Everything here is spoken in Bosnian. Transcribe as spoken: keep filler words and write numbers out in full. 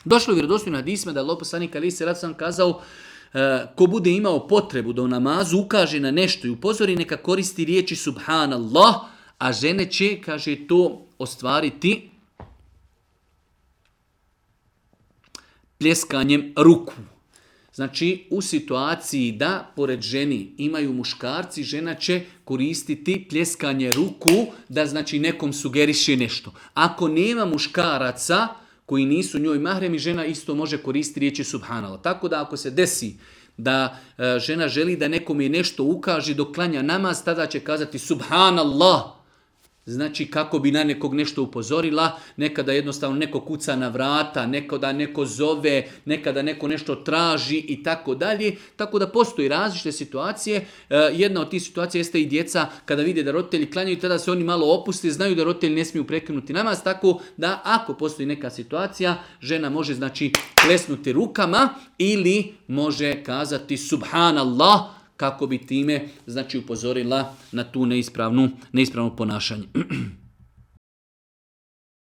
Došlo je u vjerodostojnim hadisima da je Allahov poslanik alejhi selatu selam kazao ko bude imao potrebu da u namazu ukaže na nešto i upozori, neka koristi riječi subhanallah, a žene će, kaže, to ostvariti pljeskanjem ruku. Znači, u situaciji da pored ženi imaju muškarci, žena će koristiti pljeskanje ruku da, znači, nekom sugeriše nešto. Ako nema muškaraca koji nisu njoj mahremi, žena isto može koristiti riječi subhanallah. Tako da ako se desi da e, žena želi da nekom je nešto ukaže dok klanja namaz, tada će kazati subhanallah. Znači kako bi na nekog nešto upozorila, nekada jednostavno neko kuca na vrata, nekada neko zove, nekada neko nešto traži i tako dalje. Tako da postoji različite situacije. E, jedna od tih situacija jeste i djeca kada vide da roditelji klanjaju, tada se oni malo opuste, znaju da roditelji ne smiju prekinuti namaz, tako da ako postoji neka situacija, žena može, znači, plesnuti rukama ili može kazati subhanallah, kako bi time, znači, upozorila na tu neispravnu, neispravno ponašanje.